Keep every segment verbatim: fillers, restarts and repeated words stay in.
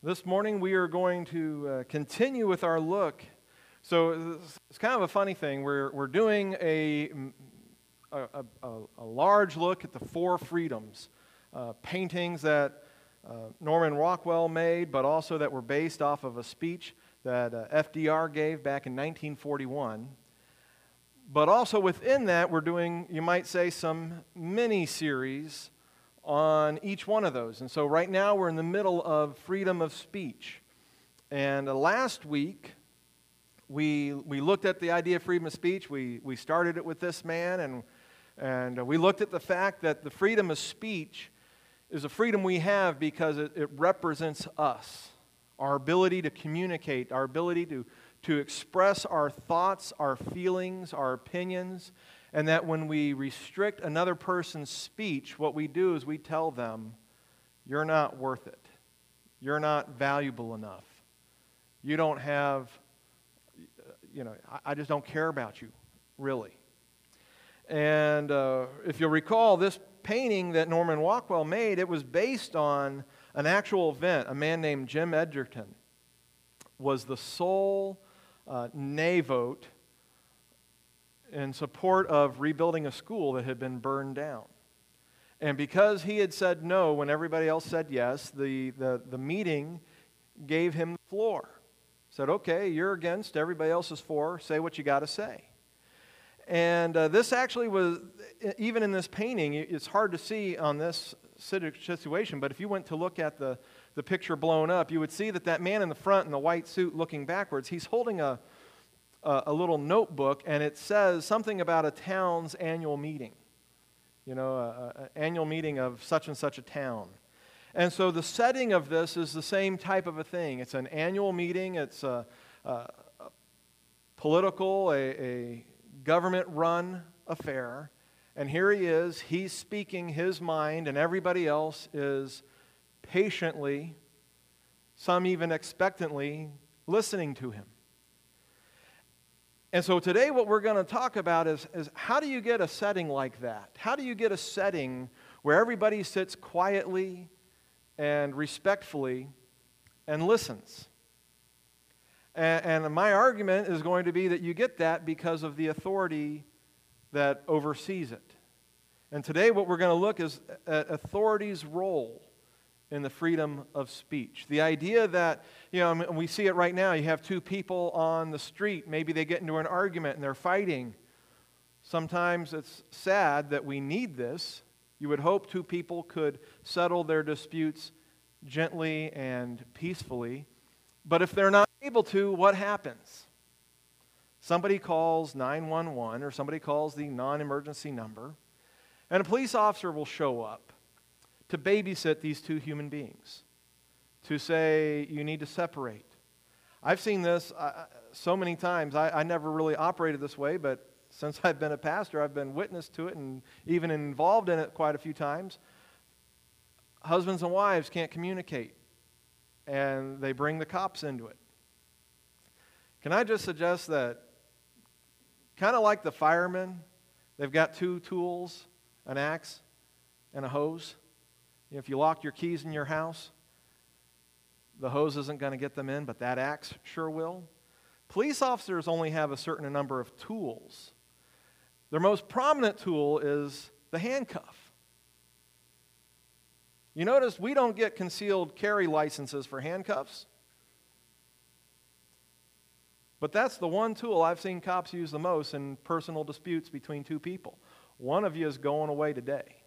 This morning we are going to uh, continue with our look. So it's kind of a funny thing. We're we're doing a a, a, a large look at the four freedoms, uh, paintings that uh, Norman Rockwell made, but also that were based off of a speech that uh, F D R gave back in nineteen forty-one. But also within that, we're doing, you might say, some mini-series on each one of those. And so right now we're in the middle of freedom of speech. And uh, last week we we looked at the idea of freedom of speech. We we started it with this man, and and uh, we looked at the fact that the freedom of speech is a freedom we have because it, it represents us, our ability to communicate, our ability to to express our thoughts, our feelings, our opinions. And that when we restrict another person's speech, what we do is we tell them, you're not worth it. You're not valuable enough. You don't have, you know, I just don't care about you, really. And uh, if you'll recall, this painting that Norman Rockwell made, it was based on an actual event. A man named Jim Edgerton was the sole uh, nay vote in support of rebuilding a school that had been burned down. And because he had said no when everybody else said yes, the, the, the meeting gave him the floor. Said, okay, you're against, everybody else is for, say what you got to say. And uh, this actually was, even in this painting, it's hard to see on this situation, but if you went to look at the, the picture blown up, you would see that that man in the front in the white suit looking backwards, he's holding a a little notebook, and it says something about a town's annual meeting. You know, an annual meeting of such and such a town. And so the setting of this is the same type of a thing. It's an annual meeting. It's a, a, a political, a, a government-run affair. And here he is. He's speaking his mind, and everybody else is patiently, some even expectantly, listening to him. And so today what we're going to talk about is, is how do you get a setting like that? How do you get a setting where everybody sits quietly and respectfully and listens? And, and my argument is going to be that you get that because of the authority that oversees it. And today what we're going to look is at authority's role in the freedom of speech. The idea that, you know, we see it right now, you have two people on the street, maybe they get into an argument and they're fighting. Sometimes it's sad that we need this. You would hope two people could settle their disputes gently and peacefully. But if they're not able to, what happens? Somebody calls nine one one or somebody calls the non-emergency number, and a police officer will show up to babysit these two human beings, to say, you need to separate. I've seen this uh, so many times. I, I never really operated this way, but since I've been a pastor, I've been witness to it and even involved in it quite a few times. Husbands and wives can't communicate, and they bring the cops into it. Can I just suggest that, kind of like the firemen, they've got two tools, an axe and a hose. If you lock your keys in your house, the hose isn't going to get them in, but that axe sure will. Police officers only have a certain number of tools. Their most prominent tool is the handcuff. You notice we don't get concealed carry licenses for handcuffs. But that's the one tool I've seen cops use the most in personal disputes between two people. One of you is going away today.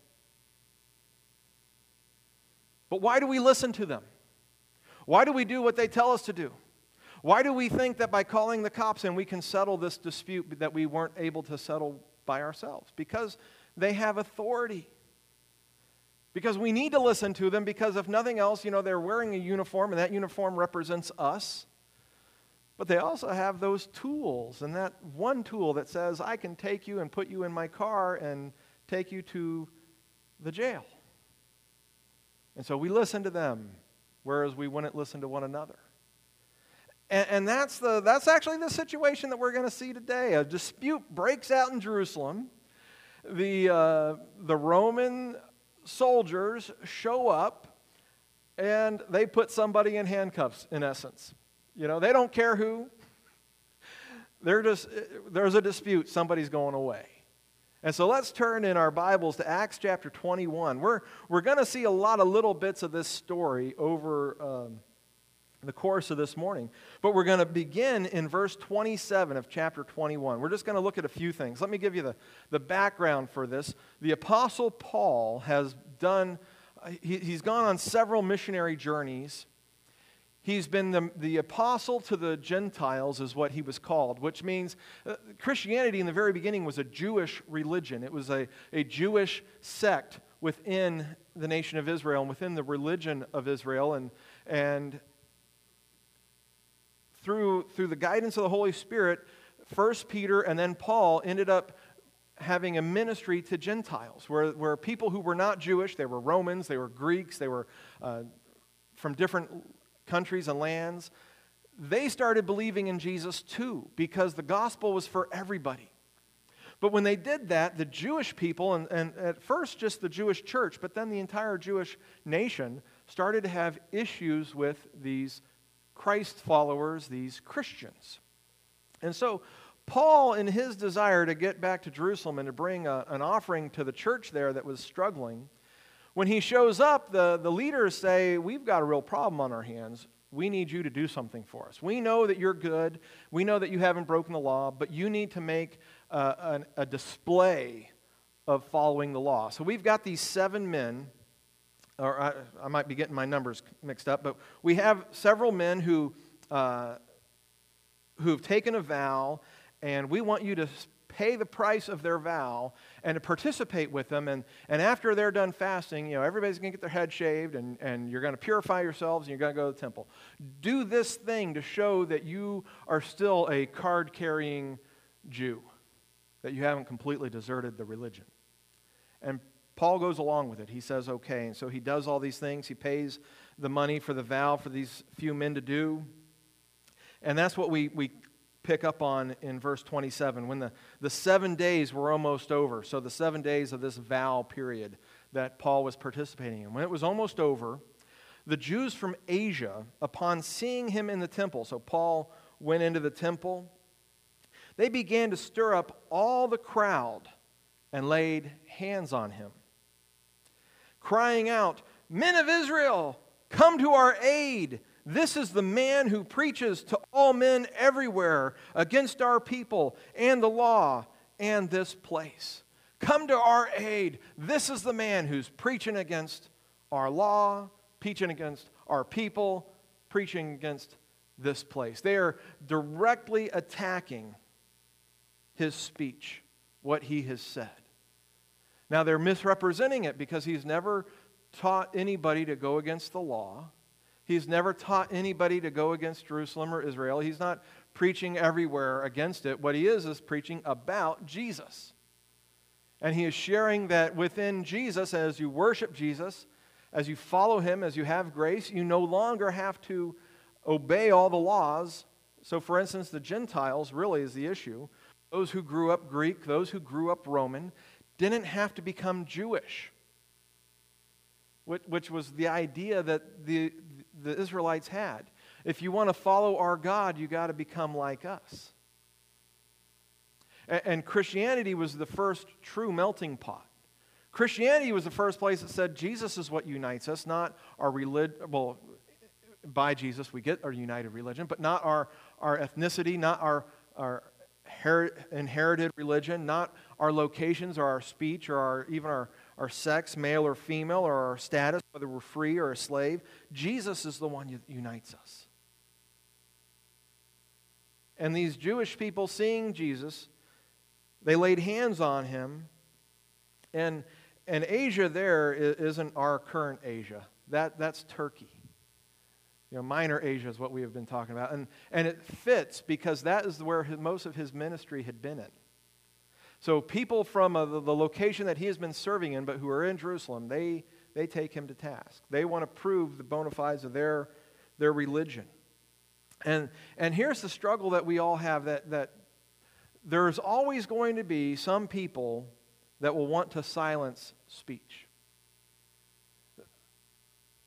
But why do we listen to them? Why do we do what they tell us to do? Why do we think that by calling the cops in we can settle this dispute that we weren't able to settle by ourselves? Because they have authority. Because we need to listen to them, because if nothing else, you know, they're wearing a uniform and that uniform represents us. But they also have those tools, and that one tool that says, I can take you and put you in my car and take you to the jail. And so we listen to them, whereas we wouldn't listen to one another. And, and that's the that's actually the situation that we're going to see today. A dispute breaks out in Jerusalem. The, uh, the Roman soldiers show up and they put somebody in handcuffs, in essence. You know, they don't care who. They're just, there's a dispute, somebody's going away. And so let's turn in our Bibles to Acts chapter twenty-one. We're, we're going to see a lot of little bits of this story over um, the course of this morning. But we're going to begin in verse twenty-seven of chapter twenty-one. We're just going to look at a few things. Let me give you the, the background for this. The Apostle Paul has done, he, he's gone on several missionary journeys. He's been the, the apostle to the Gentiles is what he was called, which means uh, Christianity in the very beginning was a Jewish religion. It was a, a Jewish sect within the nation of Israel and within the religion of Israel. And, and through, through the guidance of the Holy Spirit, first Peter and then Paul ended up having a ministry to Gentiles, where, where people who were not Jewish, they were Romans, they were Greeks, they were uh, from different countries and lands, they started believing in Jesus too, because the gospel was for everybody. But when they did that, the Jewish people, and, and at first just the Jewish church, but then the entire Jewish nation, started to have issues with these Christ followers, these Christians. And so Paul, in his desire to get back to Jerusalem and to bring a, an offering to the church there that was struggling, when he shows up, the, the leaders say, we've got a real problem on our hands. We need you to do something for us. We know that you're good. We know that you haven't broken the law, but you need to make uh, an, a display of following the law. So we've got these seven men, or I, I might be getting my numbers mixed up, but we have several men who, uh, who've taken a vow, and we want you to pay the price of their vow and to participate with them. And, and after they're done fasting, you know, everybody's going to get their head shaved, and, and you're going to purify yourselves, and you're going to go to the temple. Do this thing to show that you are still a card-carrying Jew, that you haven't completely deserted the religion. And Paul goes along with it. He says, okay. And so he does all these things. He pays the money for the vow for these few men to do. And that's what we we pick up on in verse twenty-seven, when the, the seven days were almost over. So the seven days of this vow period that Paul was participating in. When it was almost over, the Jews from Asia, upon seeing him in the temple, so Paul went into the temple, they began to stir up all the crowd and laid hands on him, crying out, "Men of Israel, come to our aid! This is the man who preaches to all men everywhere against our people and the law and this place. Come to our aid. This is the man who's preaching against our law, preaching against our people, preaching against this place." They are directly attacking his speech, what he has said. Now, they're misrepresenting it because he's never taught anybody to go against the law. He's never taught anybody to go against Jerusalem or Israel. He's not preaching everywhere against it. What he is is preaching about Jesus. And he is sharing that within Jesus, as you worship Jesus, as you follow him, as you have grace, you no longer have to obey all the laws. So, for instance, the Gentiles really is the issue. Those who grew up Greek, those who grew up Roman, didn't have to become Jewish, which was the idea that the, the Israelites had. If you want to follow our God, you got to become like us. And, and Christianity was the first true melting pot. Christianity was the first place that said Jesus is what unites us, not our religion. Well, by Jesus we get our united religion, but not our, our ethnicity, not our, our her- inherited religion, not our locations or our speech or our, even our our sex, male or female, or our status, whether we're free or a slave. Jesus is the one that unites us. And these Jewish people, seeing Jesus, they laid hands on him. And, and Asia there isn't our current Asia. That, that's Turkey. You know, Minor Asia is what we have been talking about. And, and it fits because that is where his, most of his ministry had been in. So people from uh, the, the location that he has been serving in, but who are in Jerusalem, they, they take him to task. They want to prove the bona fides of their, their religion. And, and here's the struggle that we all have, that, that there's always going to be some people that will want to silence speech.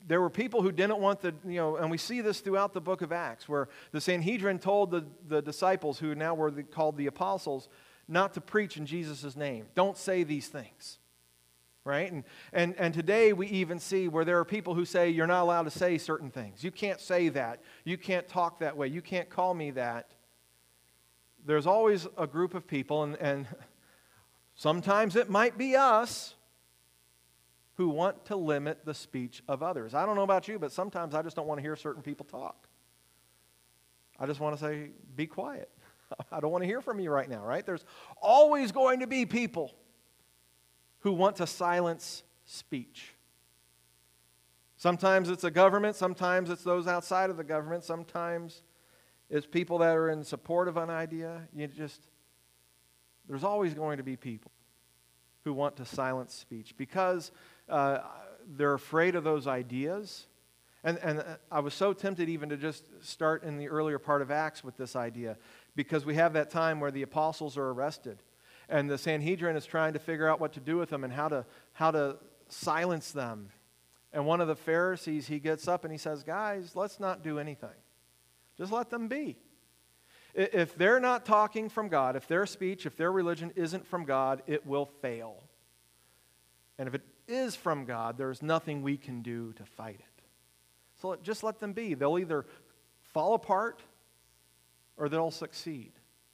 there were people who didn't want the, you know, and we see this throughout the book of Acts, where the Sanhedrin told the, the disciples, who now were the, called the apostles, not to preach in Jesus' name. Don't say these things. Right? And, and, and today we even see where there are people who say you're not allowed to say certain things. You can't say that. You can't talk that way. You can't call me that. There's always a group of people, and, and sometimes it might be us, who want to limit the speech of others. I don't know about you, but sometimes I just don't want to hear certain people talk. I just want to say, be quiet. I don't want to hear from you right now, right? There's always going to be people who want to silence speech. Sometimes it's a government, sometimes it's those outside of the government, sometimes it's people that are in support of an idea. You just, there's always going to be people who want to silence speech because uh, they're afraid of those ideas. And, and I was so tempted even to just start in the earlier part of Acts with this idea, because we have that time where the apostles are arrested. And the Sanhedrin is trying to figure out what to do with them and how to, how to silence them. And one of the Pharisees, he gets up and he says, guys, let's not do anything. Just let them be. If they're not talking from God, if their speech, if their religion isn't from God, it will fail. And if it is from God, there's nothing we can do to fight it. So just let them be. They'll either fall apart or they'll succeed.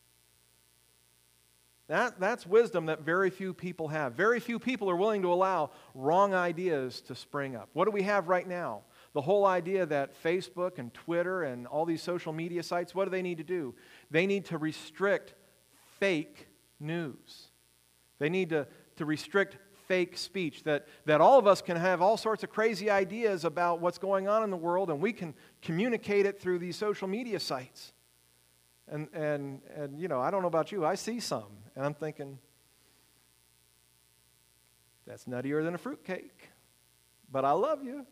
That, that's wisdom that very few people have. Very few people are willing to allow wrong ideas to spring up. What do we have right now? The whole idea that Facebook and Twitter and all these social media sites, what do they need to do? They need to restrict fake news. They need to, to restrict fake speech, that, that all of us can have all sorts of crazy ideas about what's going on in the world, and we can communicate it through these social media sites. And, and, and you know, I don't know about you, I see some, and I'm thinking, that's nuttier than a fruitcake, but I love you.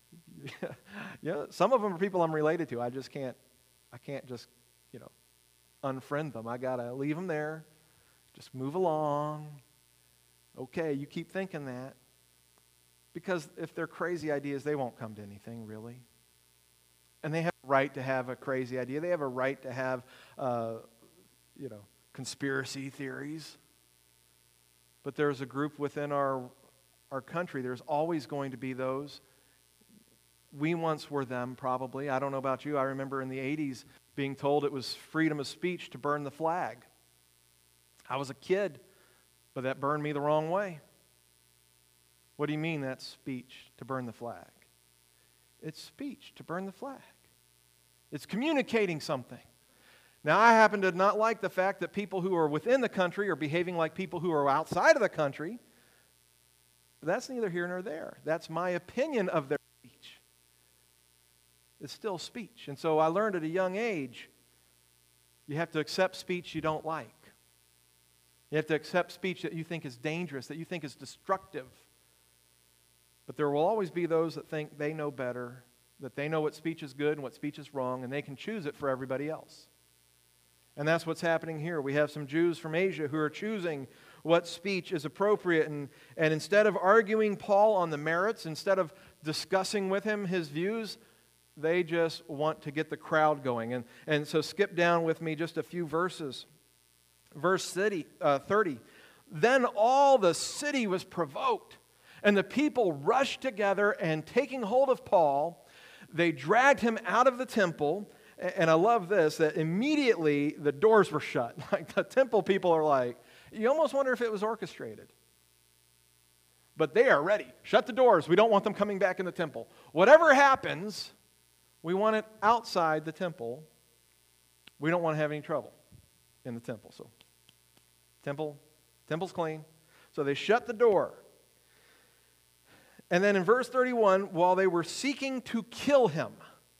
Yeah, some of them are people I'm related to. I just can't, I can't just, you know, unfriend them. I got to leave them there, just move along. Okay, you keep thinking that. Because if they're crazy ideas, they won't come to anything, really. And they have a right to have a crazy idea. They have a right to have, uh, you know, conspiracy theories. But there's a group within our, our country, there's always going to be those. We once were them, probably. I don't know about you. I remember in the eighties being told it was freedom of speech to burn the flag. I was a kid, but that burned me the wrong way. What do you mean that's speech to burn the flag? It's speech to burn the flag. It's communicating something. Now, I happen to not like the fact that people who are within the country are behaving like people who are outside of the country. But that's neither here nor there. That's my opinion of their speech. It's still speech. And so I learned at a young age, you have to accept speech you don't like. You have to accept speech that you think is dangerous, that you think is destructive. But there will always be those that think they know better, that they know what speech is good and what speech is wrong, and they can choose it for everybody else. And that's what's happening here. We have some Jews from Asia who are choosing what speech is appropriate. And, and instead of arguing Paul on the merits, instead of discussing with him his views, they just want to get the crowd going. And, and so skip down with me just a few verses. Verse thirty, then all the city was provoked, and the people rushed together, and taking hold of Paul, they dragged him out of the temple. And I love this, that immediately the doors were shut. Like the temple people are like, you almost wonder if it was orchestrated. But they are ready. Shut the doors. We don't want them coming back in the temple. Whatever happens, we want it outside the temple. We don't want to have any trouble in the temple. So, temple, temple's clean. So they shut the door. And then in verse thirty-one, while they were seeking to kill him.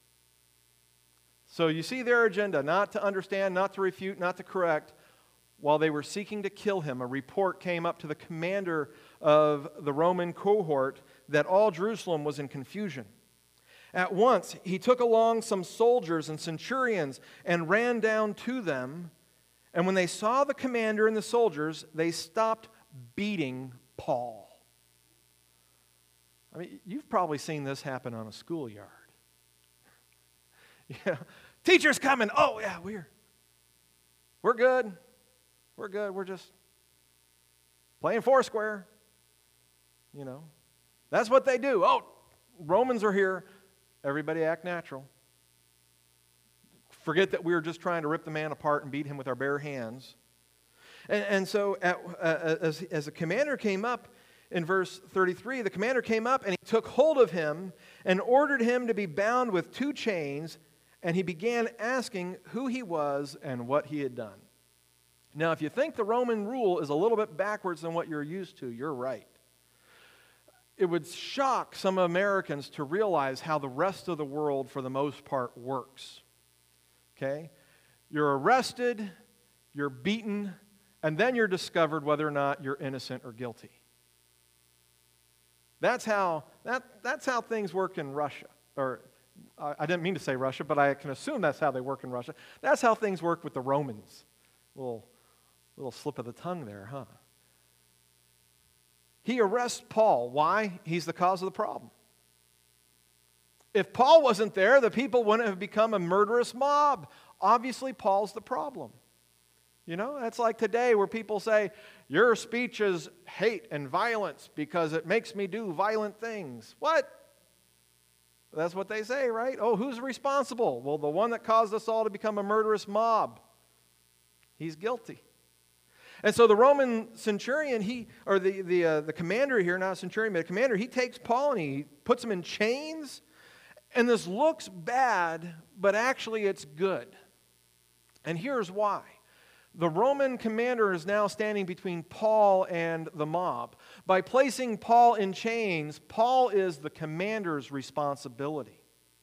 So you see their agenda, not to understand, not to refute, not to correct. While they were seeking to kill him, a report came up to the commander of the Roman cohort that all Jerusalem was in confusion. At once, he took along some soldiers and centurions and ran down to them. And when they saw the commander and the soldiers, they stopped beating Paul. I mean, you've probably seen this happen on a schoolyard. Yeah, teacher's coming. Oh, yeah, we're, we're good. We're good. We're just playing Foursquare. You know, that's what they do. Oh, Romans are here. Everybody act natural. Forget that we were just trying to rip the man apart and beat him with our bare hands. And, and so at, uh, as, as the commander came up in verse thirty-three, the commander came up and he took hold of him and ordered him to be bound with two chains, and he began asking who he was and what he had done. Now, if you think the Roman rule is a little bit backwards than what you're used to, you're right. It would shock some Americans to realize how the rest of the world, for the most part, works. Okay? You're arrested, you're beaten, and then you're discovered whether or not you're innocent or guilty. That's how, that, that's how things work in Russia. Or, I didn't mean to say Russia, but I can assume that's how they work in Russia. That's how things work with the Romans. Little, little slip of the tongue there, huh? He arrests Paul. Why? He's the cause of the problem. If Paul wasn't there, the people wouldn't have become a murderous mob. Obviously, Paul's the problem. You know, that's like today where people say, your speech is hate and violence because it makes me do violent things. What? That's what they say, right? Oh, who's responsible? Well, the one that caused us all to become a murderous mob. He's guilty. And so the Roman centurion, he, or the, the, uh, the commander here, not a centurion, but a commander, he takes Paul and he puts him in chains. And this looks bad, but actually it's good. And here's why. The Roman commander is now standing between Paul and the mob. By placing Paul in chains, Paul is the commander's responsibility.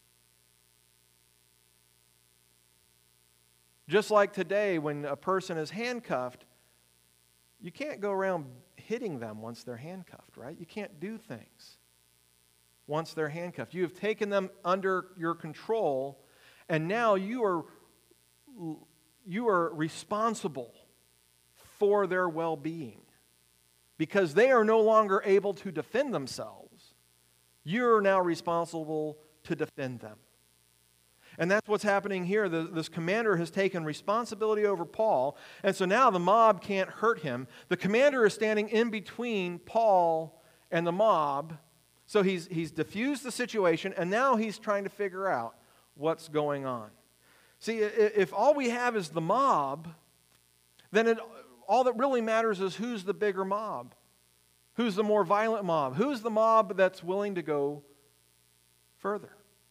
Just like today, when a person is handcuffed, you can't go around hitting them once they're handcuffed, right? You can't do things once they're handcuffed. You have taken them under your control, and now you are, you are responsible for their well-being. Because they are no longer able to defend themselves, you're now responsible to defend them. And that's what's happening here. The, this commander has taken responsibility over Paul, and so now the mob can't hurt him. The commander is standing in between Paul and the mob, so he's, he's diffused the situation, and now he's trying to figure out what's going on. See, if all we have is the mob, then it, all that really matters is who's the bigger mob. Who's the more violent mob? Who's the mob that's willing to go further?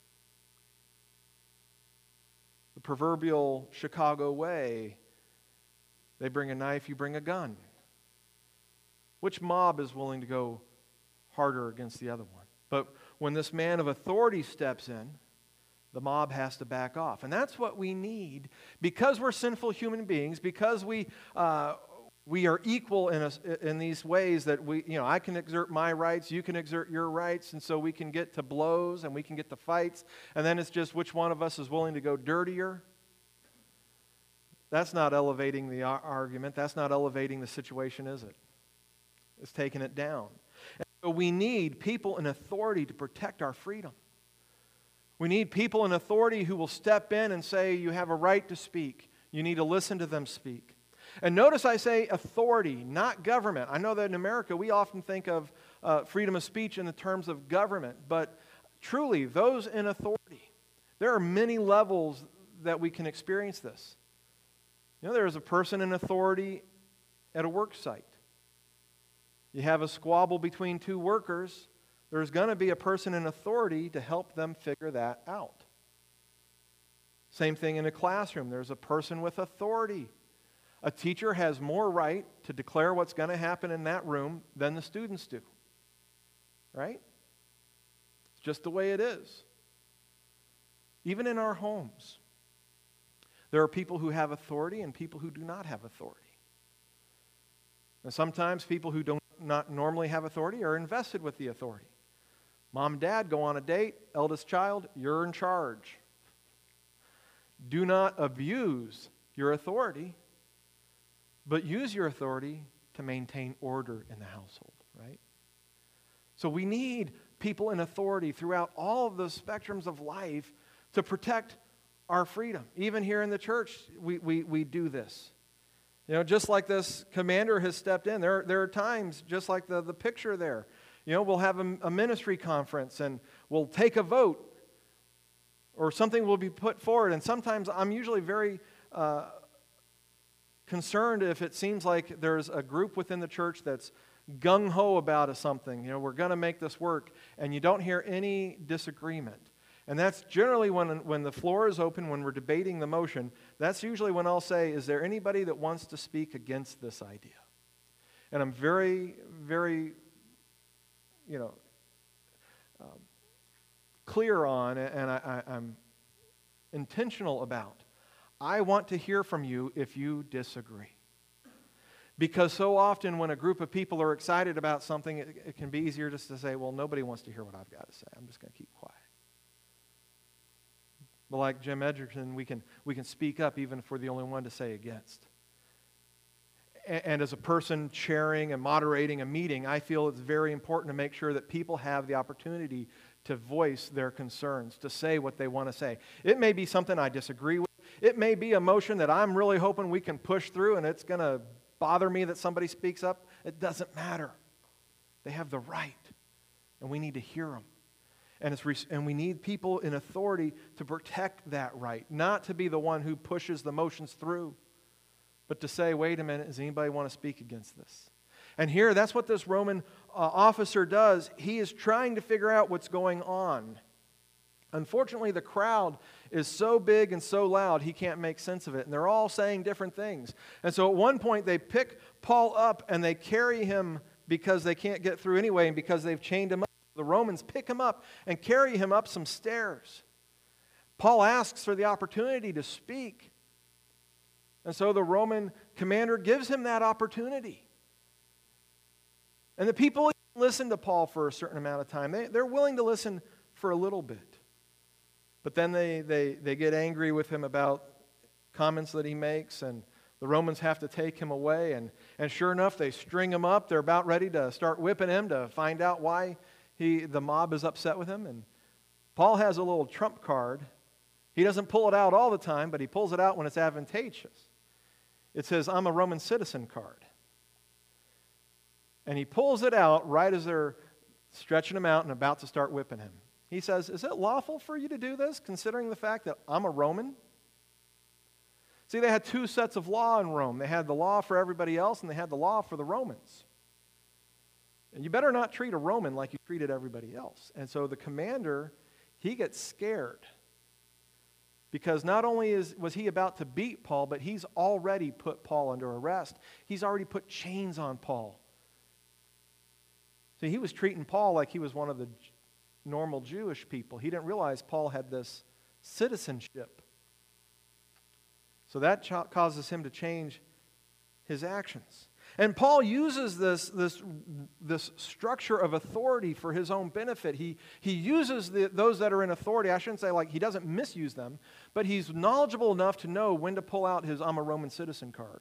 The proverbial Chicago way, they bring a knife, you bring a gun. Which mob is willing to go harder against the other one? But when this man of authority steps in, the mob has to back off. And that's what we need because we're sinful human beings, because we uh, we are equal in, a, in these ways that we, you know, I can exert my rights, you can exert your rights, and so we can get to blows and we can get to fights, and then it's just which one of us is willing to go dirtier. That's not elevating the argument. That's not elevating the situation, is it? It's taking it down. And so we need people in authority to protect our freedom. We need people in authority who will step in and say, you have a right to speak. You need to listen to them speak. And notice I say authority, not government. I know that in America we often think of uh, freedom of speech in the terms of government, but truly, those in authority, there are many levels that we can experience this. You know, there is a person in authority at a work site. You have a squabble between two workers, there's going to be a person in authority to help them figure that out. Same thing in a classroom. There's a person with authority. A teacher has more right to declare what's going to happen in that room than the students do. Right? It's just the way it is. Even in our homes, there are people who have authority and people who do not have authority. And sometimes people who do not normally have authority are invested with the authority. Mom and dad go on a date, eldest child, you're in charge. Do not abuse your authority, but use your authority to maintain order in the household, right? So we need people in authority throughout all of the spectrums of life to protect our freedom. Even here in the church, we, we, we do this. You know, just like this commander has stepped in, there, there are times, just like the, the picture there, you know, we'll have a, a ministry conference and we'll take a vote or something will be put forward. And sometimes I'm usually very uh, concerned if it seems like there's a group within the church that's gung-ho about a something. You know, we're going to make this work, and you don't hear any disagreement. And that's generally when, when the floor is open, when we're debating the motion, that's usually when I'll say, is there anybody that wants to speak against this idea? And I'm very, very, you know, um, clear on, and I, I, I'm intentional about, I want to hear from you if you disagree. Because so often when a group of people are excited about something, it, it can be easier just to say, well, nobody wants to hear what I've got to say. I'm just going to keep quiet. But like Jim Edgerton, we can, we can speak up even if we're the only one to say against. And, and as a person chairing and moderating a meeting, I feel it's very important to make sure that people have the opportunity to voice their concerns, to say what they want to say. It may be something I disagree with. It may be a motion that I'm really hoping we can push through, and it's going to bother me that somebody speaks up. It doesn't matter. They have the right, and we need to hear them. And, it's, and we need people in authority to protect that right, not to be the one who pushes the motions through, but to say, wait a minute, does anybody want to speak against this? And here, that's what this Roman uh, officer does. He is trying to figure out what's going on. Unfortunately, the crowd is so big and so loud, he can't make sense of it. And they're all saying different things. And so at one point, they pick Paul up and they carry him because they can't get through anyway and because they've chained him up. The Romans pick him up and carry him up some stairs. Paul asks for the opportunity to speak. And so the Roman commander gives him that opportunity. And the people listen to Paul for a certain amount of time. They, they're willing to listen for a little bit. But then they, they, they get angry with him about comments that he makes, and the Romans have to take him away. And, and sure enough, they string him up. They're about ready to start whipping him to find out why he, the mob is upset with him. And Paul has a little trump card. He doesn't pull it out all the time, but he pulls it out when it's advantageous. It says, I'm a Roman citizen card. And he pulls it out right as they're stretching him out and about to start whipping him. He says, is it lawful for you to do this, considering the fact that I'm a Roman? See, they had two sets of law in Rome. They had the law for everybody else, and they had the law for the Romans. And you better not treat a Roman like you treated everybody else. And so the commander, he gets scared. Because not only is, was he about to beat Paul, but he's already put Paul under arrest. He's already put chains on Paul. See, he was treating Paul like he was one of the normal Jewish people. He didn't realize Paul had this citizenship. So that ch- causes him to change his actions. And Paul uses this, this, this structure of authority for his own benefit. He, he uses the, those that are in authority. I shouldn't say like he doesn't misuse them, but he's knowledgeable enough to know when to pull out his I'm a Roman citizen card.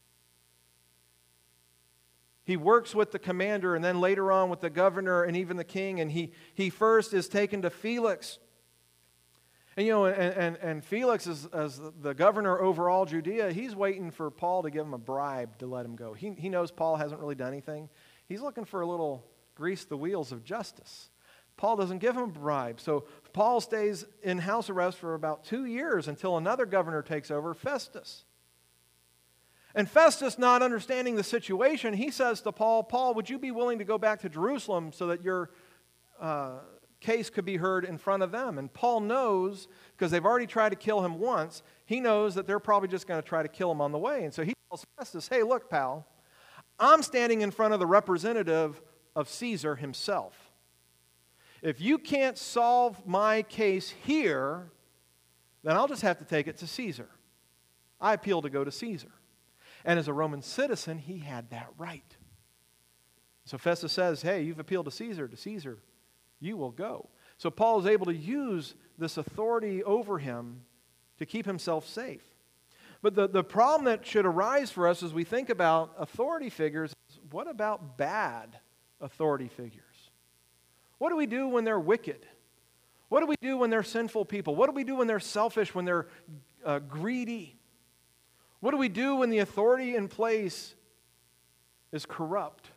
He works with the commander and then later on with the governor and even the king. And he, he first is taken to Felix. And, you know, and, and, and Felix, is, as the governor over all Judea, he's waiting for Paul to give him a bribe to let him go. He, he knows Paul hasn't really done anything. He's looking for a little grease the wheels of justice. Paul doesn't give him a bribe. So Paul stays in house arrest for about two years until another governor takes over, Festus. And Festus, not understanding the situation, he says to Paul, Paul, would you be willing to go back to Jerusalem so that your uh, case could be heard in front of them? And Paul knows, because they've already tried to kill him once, he knows that they're probably just going to try to kill him on the way. And so he tells Festus, hey, look, pal, I'm standing in front of the representative of Caesar himself. If you can't solve my case here, then I'll just have to take it to Caesar. I appeal to go to Caesar. And as a Roman citizen, he had that right. So Festus says, hey, you've appealed to Caesar. To Caesar, you will go. So Paul is able to use this authority over him to keep himself safe. But the, the problem that should arise for us as we think about authority figures is, what about bad authority figures? What do we do when they're wicked? What do we do when they're sinful people? What do we do when they're selfish, when they're uh, greedy? What do we do when the authority in place is corrupt?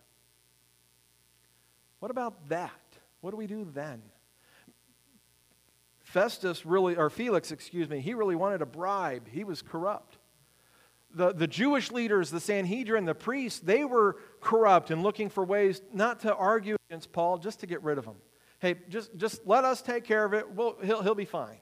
What about that? What do we do then? Festus really, or Felix, excuse me, he really wanted a bribe. He was corrupt. The, the Jewish leaders, the Sanhedrin, the priests, they were corrupt and looking for ways not to argue against Paul, just to get rid of him. Hey, just, just let us take care of it. We'll, he'll, he'll be fine.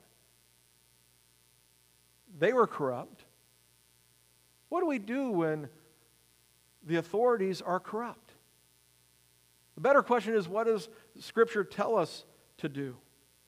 They were corrupt. What do we do when the authorities are corrupt? The better question is, what does Scripture tell us to do?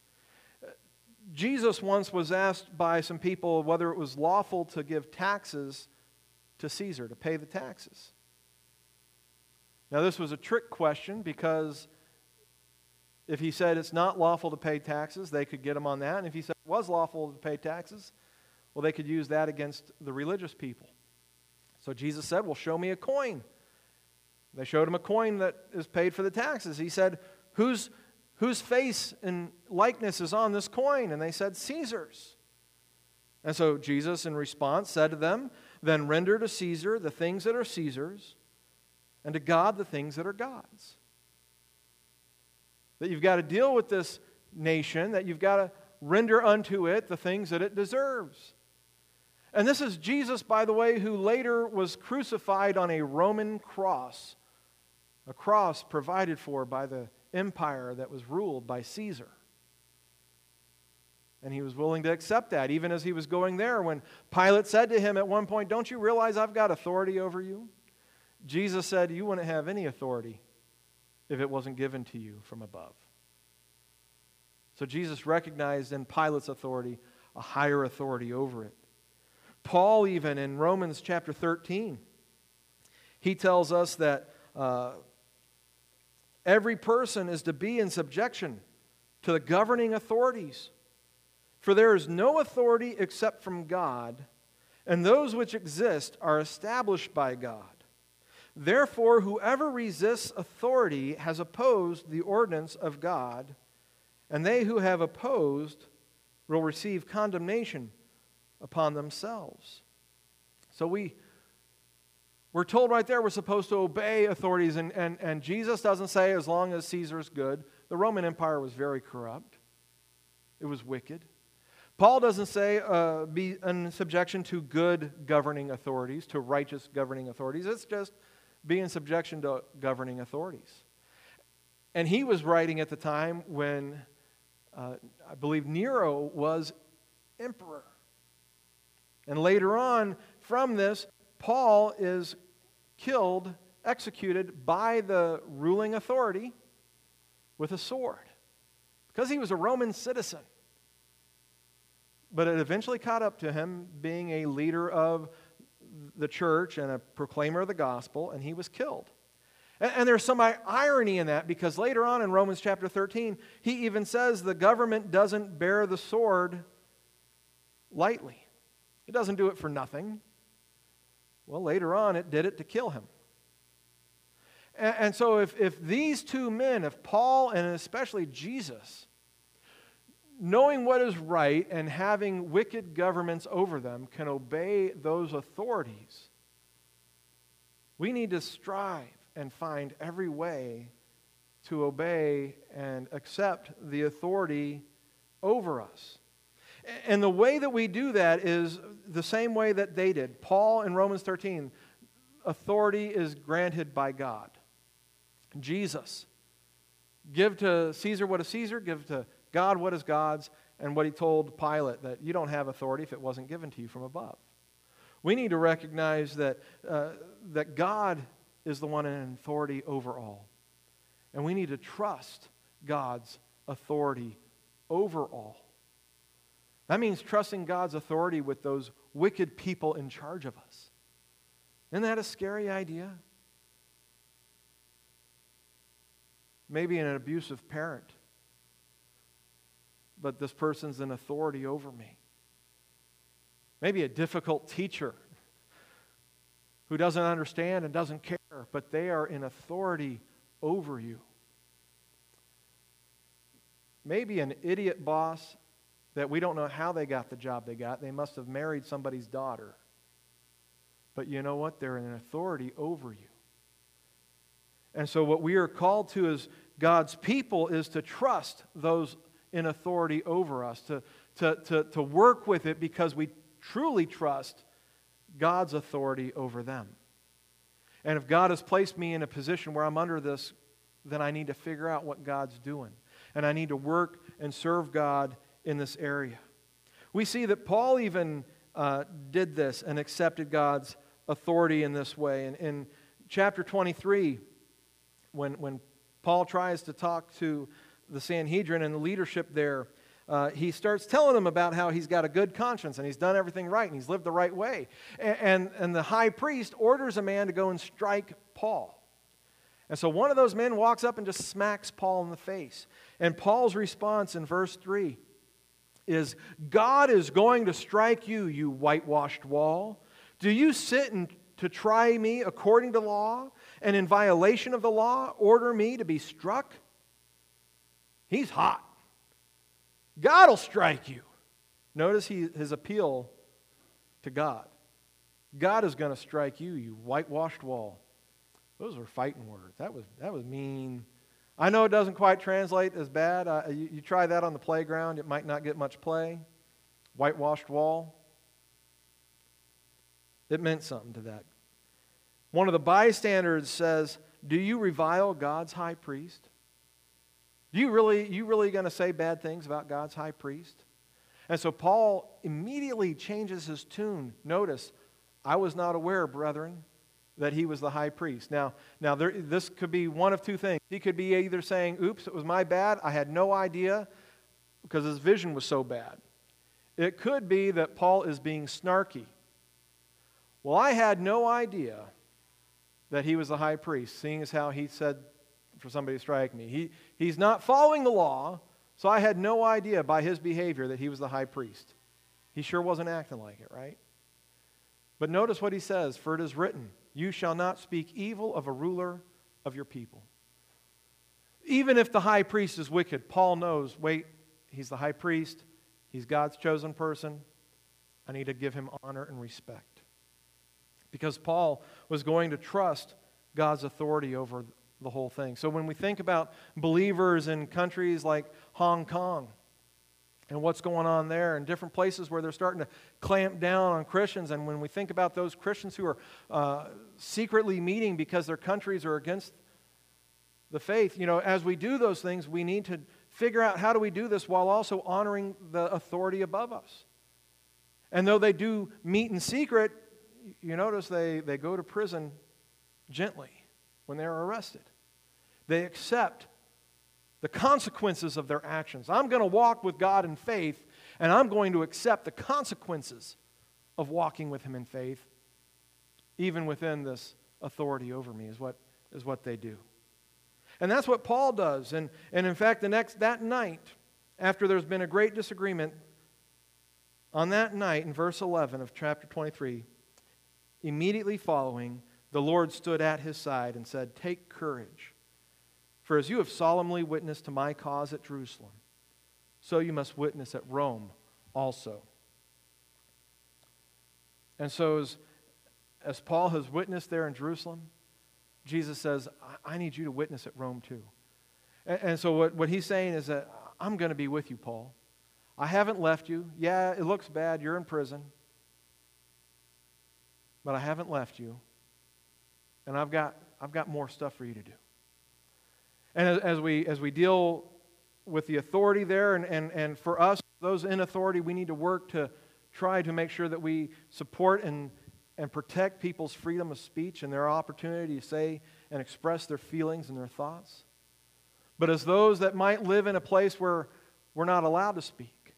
Jesus once was asked by some people whether it was lawful to give taxes to Caesar, to pay the taxes. Now, this was a trick question because if he said it's not lawful to pay taxes, they could get him on that. And if he said it was lawful to pay taxes, well, they could use that against the religious people. So Jesus said, well, show me a coin. They showed him a coin that is paid for the taxes. He said, whose, whose face and likeness is on this coin? And they said, Caesar's. And so Jesus, in response, said to them, then render to Caesar the things that are Caesar's, and to God the things that are God's. That you've got to deal with this nation, that you've got to render unto it the things that it deserves. And this is Jesus, by the way, who later was crucified on a Roman cross, a cross provided for by the empire that was ruled by Caesar. And he was willing to accept that, even as he was going there, when Pilate said to him at one point, don't you realize I've got authority over you? Jesus said, you wouldn't have any authority if it wasn't given to you from above. So Jesus recognized in Pilate's authority a higher authority over it. Paul, even in Romans chapter thirteen, he tells us that uh, every person is to be in subjection to the governing authorities. For there is no authority except from God, and those which exist are established by God. Therefore, whoever resists authority has opposed the ordinance of God, and they who have opposed will receive condemnation upon themselves. So we, we're told right there we're supposed to obey authorities, and, and, and Jesus doesn't say as long as Caesar's good. The Roman Empire was very corrupt. It was wicked. Paul doesn't say uh, be in subjection to good governing authorities, to righteous governing authorities. It's just be in subjection to governing authorities. And he was writing at the time when uh, I believe Nero was emperor. And later on from this, Paul is killed, executed by the ruling authority with a sword because he was a Roman citizen. But it eventually caught up to him being a leader of the church and a proclaimer of the gospel, and he was killed. And, and there's some irony in that because later on in Romans chapter thirteen, he even says the government doesn't bear the sword lightly. It doesn't do it for nothing. Well, later on, it did it to kill him. And, and so if, if these two men, if Paul and especially Jesus, knowing what is right and having wicked governments over them, can obey those authorities, we need to strive and find every way to obey and accept the authority over us. And the way that we do that is the same way that they did. Paul in Romans thirteen, authority is granted by God. Jesus, give to Caesar what is Caesar, give to God what is God's, and what he told Pilate, that you don't have authority if it wasn't given to you from above. We need to recognize that, uh, that God is the one in authority over all. And we need to trust God's authority over all. That means trusting God's authority with those wicked people in charge of us. Isn't that a scary idea? Maybe an abusive parent, but this person's an authority over me. Maybe a difficult teacher who doesn't understand and doesn't care, but they are in authority over you. maybe an idiot boss that we don't know how they got the job they got. They must have married somebody's daughter. But you know what? They're an authority over you. And so what we are called to as God's people is to trust those in authority over us, to, to, to, to work with it because we truly trust God's authority over them. And if God has placed me in a position where I'm under this, then I need to figure out what God's doing. And I need to work and serve God in this area. We see that Paul even uh, did this and accepted God's authority in this way. And in chapter twenty-three, when, when Paul tries to talk to the Sanhedrin and the leadership there, uh, he starts telling them about how he's got a good conscience and he's done everything right and he's lived the right way. And, and, and the high priest orders a man to go and strike Paul. And so one of those men walks up and just smacks Paul in the face. And Paul's response in verse three is, God is going to strike you, you whitewashed wall. Do you sit and to try me according to law, and in violation of the law, order me to be struck? He's hot. God will strike you. Notice he, his appeal to God. God is going to strike you, you whitewashed wall. Those were fighting words. That was, that was mean. I know it doesn't quite translate as bad. Uh, you, you try that on the playground, it might not get much play. Whitewashed wall. It meant something to that. One of the bystanders says, do you revile God's high priest? Do you really, you really going to say bad things about God's high priest? And so Paul immediately changes his tune. Notice, I was not aware, brethren, that he was the high priest. Now, now there, this could be one of two things. He could be either saying, oops, it was my bad, I had no idea, because his vision was so bad. It could be that Paul is being snarky. Well, I had no idea that he was the high priest, seeing as how he said for somebody to strike me. He, he's not following the law, so I had no idea by his behavior that he was the high priest. He sure wasn't acting like it, right? But notice what he says, for it is written, you shall not speak evil of a ruler of your people. Even if the high priest is wicked, Paul knows, wait, he's the high priest, he's God's chosen person, I need to give him honor and respect. Because Paul was going to trust God's authority over the whole thing. So when we think about believers in countries like Hong Kong and what's going on there and different places where they're starting to clamp down on Christians, and when we think about those Christians who are uh, secretly meeting because their countries are against the faith, you know, as we do those things, we need to figure out how do we do this while also honoring the authority above us. And though they do meet in secret, you notice they, they go to prison gently when they're arrested. They accept the consequences of their actions. I'm going to walk with God in faith, and I'm going to accept the consequences of walking with Him in faith, even within this authority over me, is what, is what they do. And that's what Paul does. And, and in fact, the next that night, after there's been a great disagreement, on that night, in verse eleven of chapter twenty-three, immediately following, the Lord stood at his side and said, take courage, for as you have solemnly witnessed to my cause at Jerusalem, so you must witness at Rome also. And so as, as Paul has witnessed there in Jerusalem, Jesus says, I, I need you to witness at Rome too. And, and so what, what he's saying is that I'm going to be with you, Paul. I haven't left you. Yeah, it looks bad. You're in prison. But I haven't left you, and I've got, I've got more stuff for you to do. And as, as, we, as we deal with the authority there, and, and, and for us, those in authority, we need to work to try to make sure that we support and, and protect people's freedom of speech and their opportunity to say and express their feelings and their thoughts. But as those that might live in a place where we're not allowed to speak,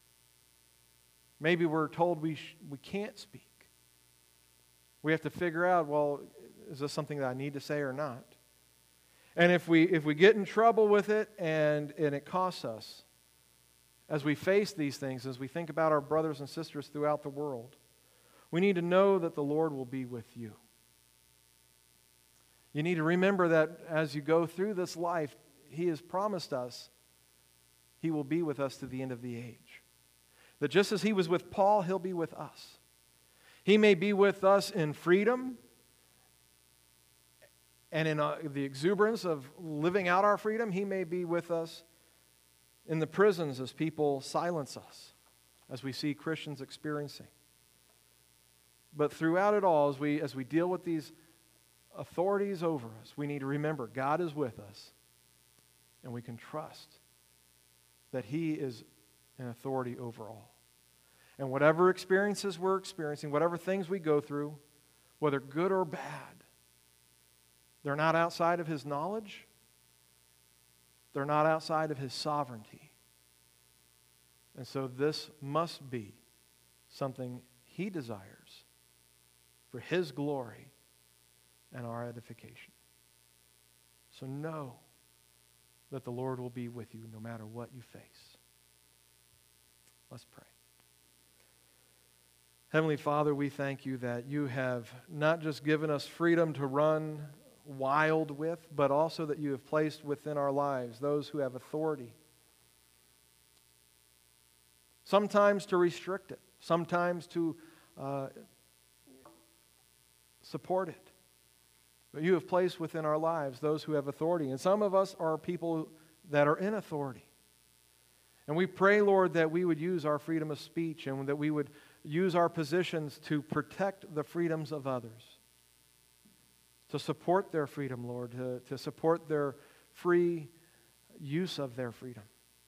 maybe we're told we, sh- we can't speak, we have to figure out, well, is this something that I need to say or not? And if we if we get in trouble with it and, and it costs us, as we face these things, as we think about our brothers and sisters throughout the world, we need to know that the Lord will be with you. You need to remember that as you go through this life, He has promised us He will be with us to the end of the age. That just as He was with Paul, He'll be with us. He may be with us in freedom and in uh, the exuberance of living out our freedom. He may be with us in the prisons as people silence us, as we see Christians experiencing. But throughout it all, as we, as we deal with these authorities over us, we need to remember God is with us, and we can trust that He is an authority over all. And whatever experiences we're experiencing, whatever things we go through, whether good or bad, they're not outside of His knowledge. They're not outside of His sovereignty. And so this must be something He desires for His glory and our edification. So know that the Lord will be with you no matter what you face. Let's pray. Heavenly Father, we thank You that You have not just given us freedom to run wild with, but also that You have placed within our lives those who have authority. Sometimes to restrict it, sometimes to uh, support it. But You have placed within our lives those who have authority. And some of us are people that are in authority. And we pray, Lord, that we would use our freedom of speech and that we would use our positions to protect the freedoms of others, to support their freedom, Lord, to, to support their free use of their freedom.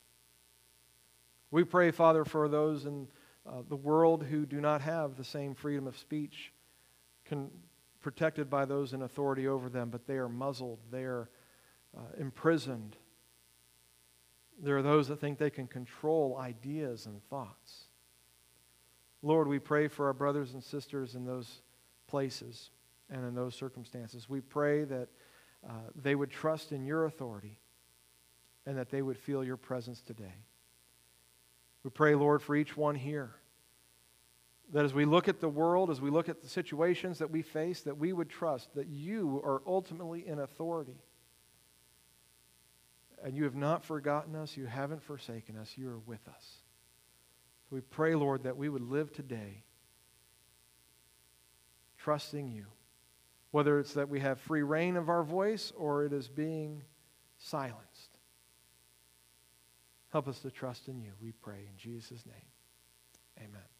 We pray, Father, for those in uh, the world who do not have the same freedom of speech, can, protected by those in authority over them, but they are muzzled, they are uh, imprisoned. There are those that think they can control ideas and thoughts. Lord, we pray for our brothers and sisters in those places and in those circumstances. We pray that uh, they would trust in Your authority and that they would feel Your presence today. We pray, Lord, for each one here, that as we look at the world, as we look at the situations that we face, that we would trust that You are ultimately in authority. And You have not forgotten us. You haven't forsaken us. You are with us. So we pray, Lord, that we would live today trusting You, whether it's that we have free reign of our voice or it is being silenced. Help us to trust in You, we pray in Jesus' name. Amen.